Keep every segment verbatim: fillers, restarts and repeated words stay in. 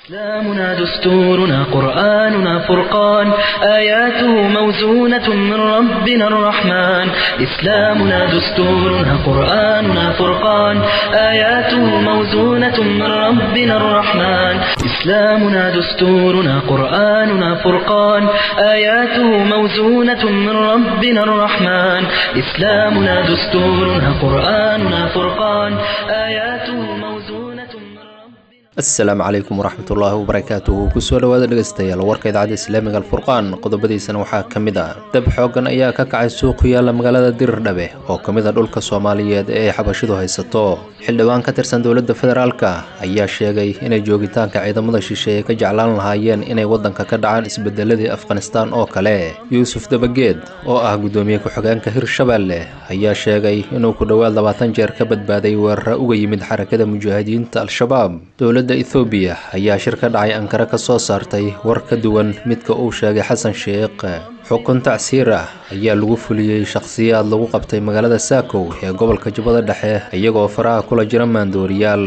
إسلامنا دستورنا قرآننا فرقان آياته موزونة من ربنا الرحمن إسلامنا دستورنا قرآننا فرقان آياته موزونة من ربنا الرحمن إسلامنا دستورنا قرآننا فرقان آياته موزونة من ربنا الرحمن إسلامنا دستورنا قرآننا فرقان آياته موزونة من السلام عليكم ورحمة الله وبركاته kusoo dhawaada dhageystayaal warka idaacada islaamiga alfurqaan qodobadiisana waxaa kamid ah dab xoogan ayaa ka kacay suuq ku yaala magaalada Dirdhabe oo kamid ah dhulka Soomaaliyeed ee xabashidu haysato xildhibaan ka tirsan dawladda federaalka ayaa sheegay inay joogitaanka ciidamada shisheeye ka jeclaan lahaayeen inay wadanka ka dhacaan isbedeladii Afghanistan oo kale Yuusuf Dabageed oo ah gudoomiye ku-xigeenka Hirshabeelle ayaa sheegay inuu ku dhawaad labaatan jeer ka badbaaday weerar uga yimid xarakada mujaahidiinta al-shabaab dawladda Ethiopia ayaa shir ka dhacay Ankara ka soo saartay war ka duwan midka uu sheegay Xasan Sheekh xukun tacsiir ah ayaa lagu fuliyay shakhsiyaad lagu qabtay magaalada Saakow ee gobolka Jubbada Dhexe iyagoo faraha kula jira maandooriyaal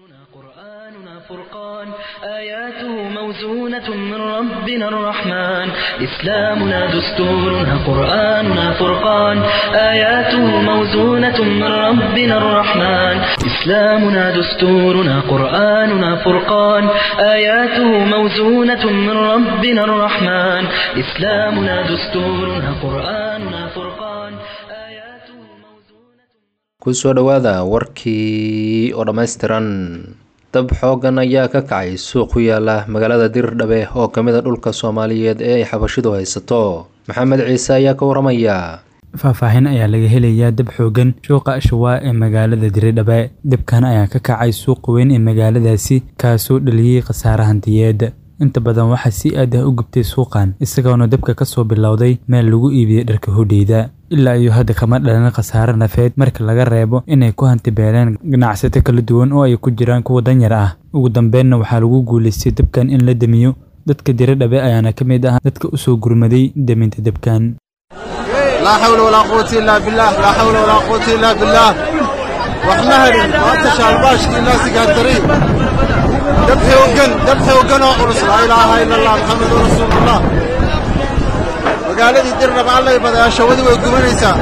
آياته موزونة من ربنا الرحمن إسلامنا دستورنا قرآننا فرقان آياته موزونة من ربنا الرحمن إسلامنا دستورنا قرآننا فرقان آياته موزونة من ربنا الرحمن إسلامنا دستورنا قرآننا فرقان آياته موزونة kusoo dhawaada warkii oo dhameystiran dab xoogan ayaa ka kacay suuq ku yaala magaalada Dirdhabe oo kamid ah dhulka Soomaaliyeed ee ay xabashidu haysato Maxamed Ciise ayaa ka waramaya faahfaahin ayaa laga helayaa dab xoogan suuqa Ashwaa ee magaalada Dirdhabe dabkan ayaa ka kacay suuq weyn ee magaaladaasi kaasoo dhaliyay khasaare hantiyeed inta badan waxa si aad ah u gubtay suuqan isagoona dabka ka soo bilowday meel lagu iibiyay dharka hodheeda ilaa iyo hadda kama dhalan khasaare nafeed marka laga reebo inay ku hanti beeleen ganacsato kala duwan oo ay ku jiraan kuwa danyar ah ugu dambeynna waxaa lagu guuleystay dabkan in la damiyo dadka Dirdhabe ayaana kamid ah dadka u soo gurmaday daminta dabkan لا حول ولا قوة إلا بالله لا حول ولا قوة إلا بالله وحمهر وأنت شعباش إلا سقادرين دبحي وقن دبحي وقن وقرص لا إله إلا الله محمد رسول الله وقال لي Dirdhabe الله يبدأ شودي ويقومون إنسان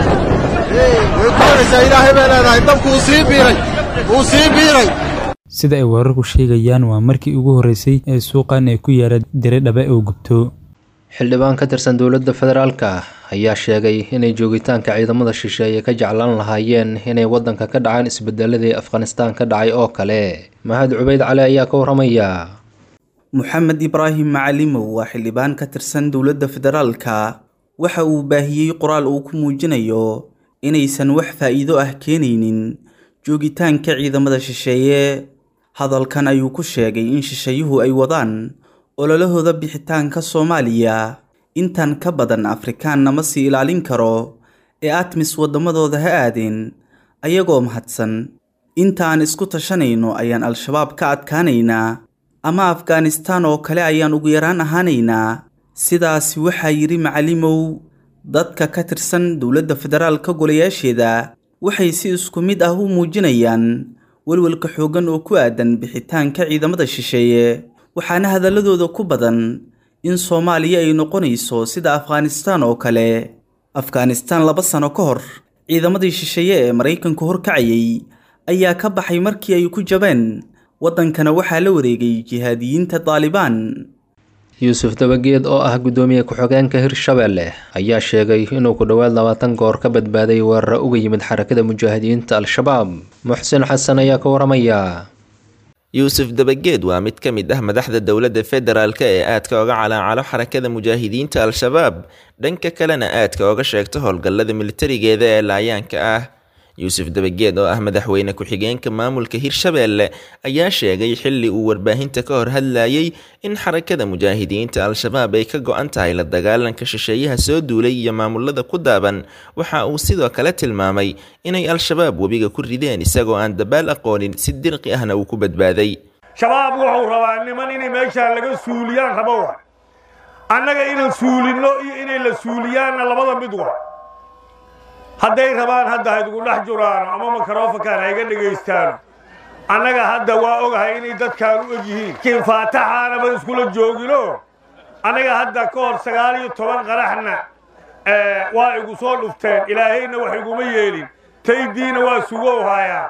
ويقومون إنسان إلهي بلا إله دبك وصيب بيري وصيب بيري sida ay wararku sheegayaan waa markii ugu horeysay ee suuqan ay ku yaala Dirdhabe oo gubto xildhibaan ka tirsan dawladda federaalka ayaa sheegay inay joogitaanka ciidamada shisheeye ka jeclaan lahaayeen inay wadanka ka dhacaan isbedeladii Afghanistan ka dhacay oo kale Mahad Cubayd Cali ayaa ka waramaya Muhammad Ibrahim Macalimow waa xildhibaan ka tirsan dawladda federaalka waxa uu baahiyay qoraal uu ku muujinayo inaysan wax faa'iido ah keenaynin joogitaanka ciidamada shisheeye hadalkan ayuu ku sheegay in shisheeyuhu ay wadaan ololahooda bixitaanka Soomaaliya intan ka badan Afrikaan nama si ilaalin karo ee atmis wadamadooda ha aadeen ayagoo mahadsan intaan isku tashanayno ayaan al-shabaab ka adkaanaynaa ama Afghanistan oo kale ayaan ugu yaraan ahaanaynaa sidaas waxa yiri Macalimow dadka ka tirsan dawladda federaalka golayaasheeda waxay si isku mid ah u muujinayaan walwalka xoogan oo ku aadan bixitaanka ciidamada shisheeye waxaana hadaladooda ku badan in Soomaaliya ay noqonayso sida Afghanistan oo kale Afghanistan laba sano ka hor ciidamadii shisheeye ee Mareykanku horkacayay ayaa ka baxay markii ay ku jabeen wadankana waxaa la wareegay jihaadiyiinta Taliban Yuusuf Dabageed oo ah gudoomiye ku-xigeenka Hirshabeelle ayaa sheegay inuu ku dhawaad labaatan goor ka badbaaday weerar uga yimid xarakada mujaahidiinta al-shabaab Muxsin Xasan ayaa ka waramaya Yuusuf Dabageed waa mid ka mid ah madaxda dawladda federaalka ee aadka uga calaacalo xarakada mujaahidiinta al-shabaab dhanka kalena aadka uga sheegto howlgallada militarigeeda ee laayaanka ah Yuusuf Dabageed oo ah madaxweyne ku-xigeenka maamulka Hirshabeelle ayaa sheegay xilli uu warbaahinta ka hor hadlayay in xarakada mujaahidiinta al-shabaab ay ka go'an tahay la dagaalanka shisheeyaha soo duulay iyo maamulada ku daaban waxa uu sidoo kale tilmaamay inay al-shabaab wabiga ku rideen isagoo aan dabaal aqoonin si dirqi ahna uu ku badbaaday shabaab wuxuu rabaa niman inay meesha laga suuliyaan rabo annaga inaan suulino iyo inay la suuliyaana labada mid waa hadday rabaan hadda ay ugu dhex juraan ama makrofokaan ay ga dhageystaan annaga hadda waa ogahay inay dadkaan u eg yihiin kiin faataxaanaba iskula joogino annaga hadda ka hor sagaal iyo toban qaraxna waa igu soo dhufteen ilaahayna wax iguma yeelin taydiina waa sugow hayaa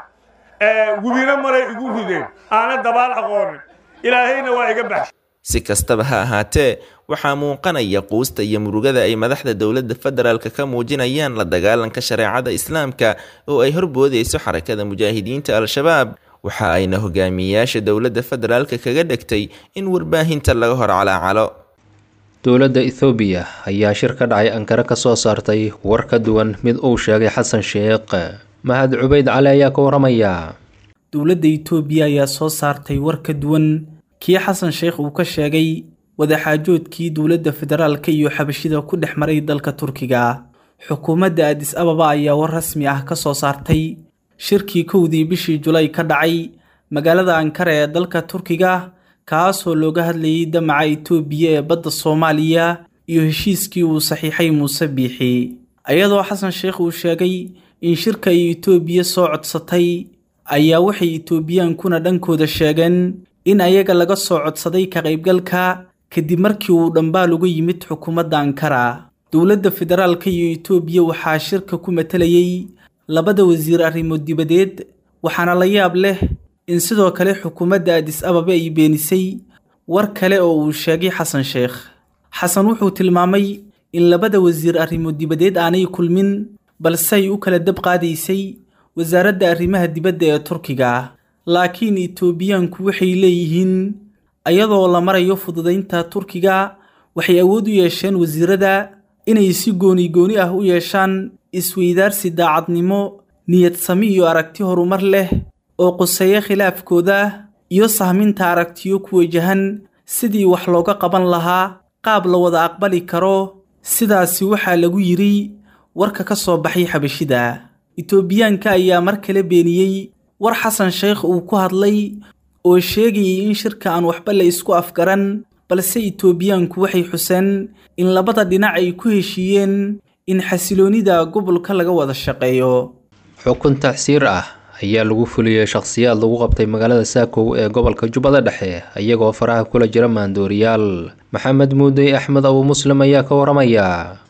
gubina maray igu rideen aana dabaal aqoonin ilaahayna waa iga baxshay si kastaba ha ahaatee waxaa muuqanaya quusta iyo murugada ay madaxda dowladda federaalka ka muujinayaan la dagaalanka shareecada islaamka oo ay horboodayso xarakada mujaahidiinta al-shabaab waxa ayna hogaamiyayaasha dowladda federaalka kaga dhigtay in warbaahinta laga hor calaacalo dowladda ethoobiya ayaa shir ka dhacay ankara ka soo saartay war ka duwan mid uu sheegay xasan sheekh mahad cubayd cali ayaa ka waramaya dowladda Itoobiya ayaa soo saartay war ka duwan kii xasan sheekh uu ka sheegay wadaxaajoodkii dowladda federaalka iyo xabashida ku dhex maray dalka Turkiga xukuumadda Addis Ababa ayaa war rasmi ah ka soo saartay shirkii kowdii bishii July ka dhacay magaalada Ankara ee dalka Turkiga kaasoo looga hadlayay damaca Itoobiya ee badda Soomaaliya iyo heshiiskii uu saxiixay Muuse Biixi ayadoo xasan sheekh uu sheegay in shirka ay Itoobiya soo codsatay ayaa waxay Itoobiyaankuna dhankooda sheegeen in ayaga laga soo codsaday ka qaybgalka kadib markii uu dhambaal uga yimid xukuumadda Ankara dowladda federaalka iyo Itoobiya waxaa shirka ku matalayay labada wasiir arrimo dibadeed waxaana la yaab leh in sidoo kale xukuumadda Addis Ababa ay beenisay war kale oo uu sheegay xasan sheekh xasan wuxuu tilmaamay in labada wasiir arrimo dibadeed aanay kulmin balse ay u kala dab qaadaysay wasaaradda arrimaha dibadda ee Turkiga laakiin Itoobiyaanku waxay leeyihiin ayadoo la marayo fududeynta Turkiga waxay awood u yeesheen wasiirada inay si gooni gooni ah u yeeshaan isweydaarsi daacadnimo niyad sami iyo aragti horumar leh oo quseeya khilaafkooda iyo sahminta aragtiyo ku wajahan sidii wax looga qaban lahaa qaab la wada aqbali karo sidaasi waxaa lagu yiri warka ka soo baxay xabashida Itoobiyaanka ayaa mar kale beeniyay war xasan sheekh uu ku hadlay oo sheegay in shirka aan waxba la isku afgaran balse Itoobiyaanku waxay xuseen in labada dhinac ay ku heshiiyeen in xasiloonida gobolka laga wada shaqeeyo xukun tacsiir ah ayaa lagu fuliyay shakhsiyaad lagu qabtay magaalada Saakow ee gobolka Jubbada Dhexe ayagoo faraha kula jira maandooriyaal maxamed muudey axmed abu muslim ayaa ka waramaya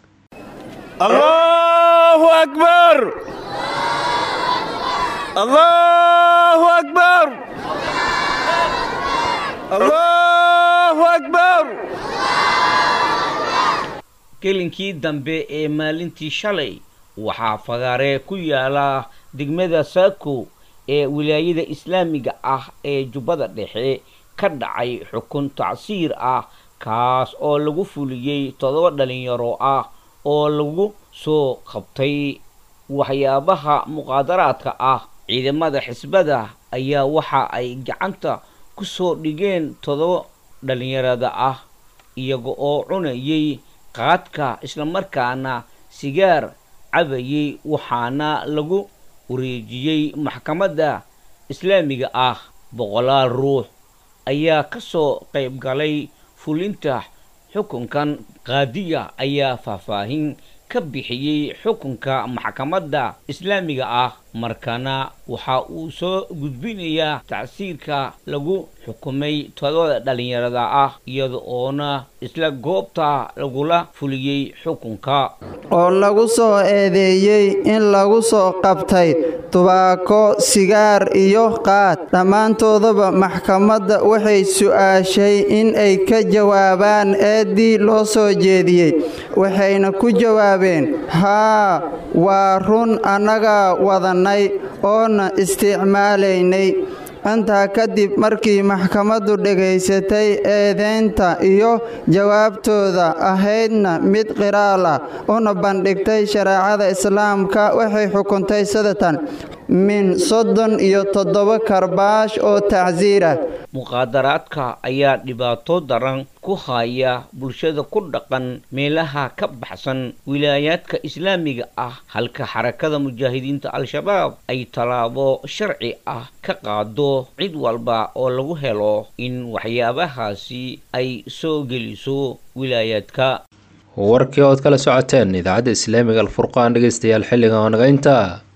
Allahu akbar Allahu akbar Allahu akbar kelinkii dambe ee maalintii shalay waxaa fagaare ku yaala degmada Saakow ee wilaayada islaamiga ah ee Jubbada Dhexe ka dhacay xukun tacsiir ah kaas oo lagu fuliyay todoba dhalinyaro ah oo lagu soo qabtay waxyaabaha muqaadaraadka ah ciidamada xisbada ayaa waxa ay gacanta ku soo dhigeen todoba dhalinyarada ah iyaga oo cunayay qaadka isla markaana sigaar cabayay waxaana lagu wareejiyay maxkamadda islaamiga ah boqolaal ruux ayaa ka soo qayb galay fulinta xukunkan qaadiga ayaa faahfaahin ka bixiyay xukunka maxkamadda islaamiga ah markana waxa uu soo gudbinayaa tacsiirka lagu xukumay todoba dhalinyarada ah iyada oona isla goobta lagula fuliyay xukunka oo lagu soo eedeeyay in lagu soo qabtay tubaako sigaar iyo qaad dhammaantoodaba maxkamadda waxay su'aashay in ay ka jawaabaan eedii loo soo jeediyey waxayna ku jawaabeen haa waa run annaga wadanay oona isticmaalaynay intaa kadib markii maxkamaddu dhegaysatay eedeynta iyo jawaabtooda ahaydna mid qiraal ah una bandhigtay shareecada islaamka waxay xukuntay sadatan min soddon iyo toddoba karbaash oo tacsiir ah muqaadaraadka ayaa dhibaato daran ku haya bulshada ku dhaqan meelaha ka baxsan wilaayaadka islaamiga ah halka xarakada mujaahidiinta al-shabaab ay talaabo sharci ah ka qaado cid walba oo lagu helo in waxyaabahaasi ay soo geliso wilaayaadka warkii ood kala socoteen idaacadda islaamiga alfurqaan dhegeystayaal xilligan oo naga intaa